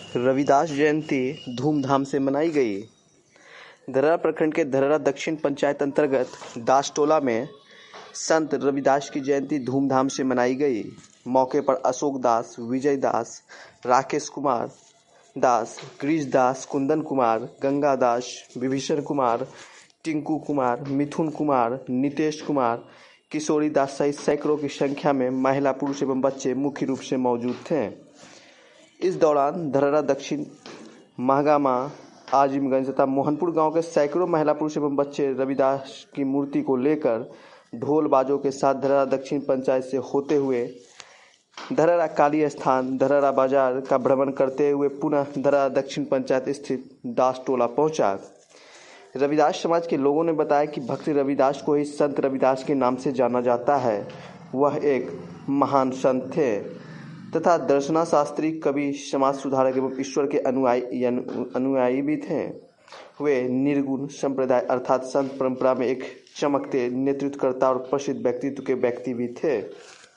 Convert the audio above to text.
रविदास जयंती धूमधाम से मनाई गई। धरहरा प्रखंड के धरहरा दक्षिण पंचायत अंतर्गत दासटोला में संत रविदास की जयंती धूमधाम से मनाई गई। मौके पर अशोक दास, विजय दास, राकेश कुमार दास, गिरीश दास, कुंदन कुमार, गंगा दास, विभीषण कुमार, टिंकू कुमार, मिथुन कुमार, नितेश कुमार, किशोरी दास सहित सैकड़ों की संख्या में महिला, पुरुष एवं बच्चे मुख्य रूप से मौजूद थे। इस दौरान धरहरा दक्षिण, महागामा, आजिमगंज तथा मोहनपुर गांव के सैकड़ों महिला, पुरुष एवं बच्चे रविदास की मूर्ति को लेकर ढोल बाजों के साथ धरहरा दक्षिण पंचायत से होते हुए धरहरा काली स्थान, धरहरा बाजार का भ्रमण करते हुए पुनः धरहरा दक्षिण पंचायत स्थित दासटोला पहुंचा। रविदास समाज के लोगों ने बताया कि भक्ति रविदास को ही संत रविदास के नाम से जाना जाता है। वह एक महान संत थे तथा दर्शना शास्त्री, कवि, समाज सुधारक एवं ईश्वर के अनुयायी भी थे। वे निर्गुण संप्रदाय अर्थात संत परंपरा में एक चमकते नेतृत्वकर्ता और प्रसिद्ध व्यक्तित्व के व्यक्ति भी थे।